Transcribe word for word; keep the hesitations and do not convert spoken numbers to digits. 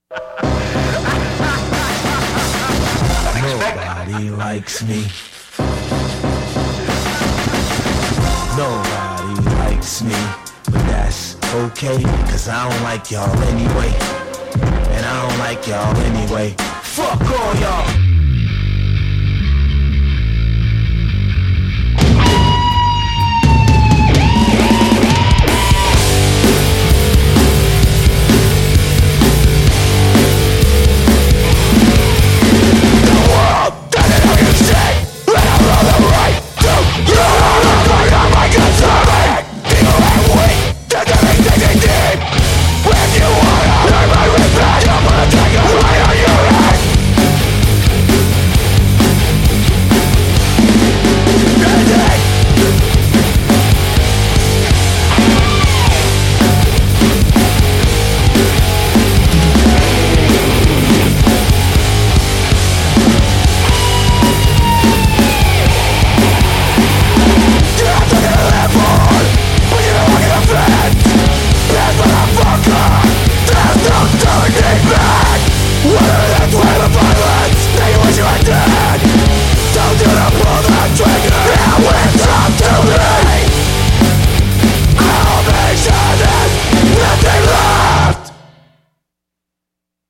Nobody likes me. Nobody likes me. But that's okay, cause I don't like y'all anyway. And I don't like y'all anyway. Fuck all y'all.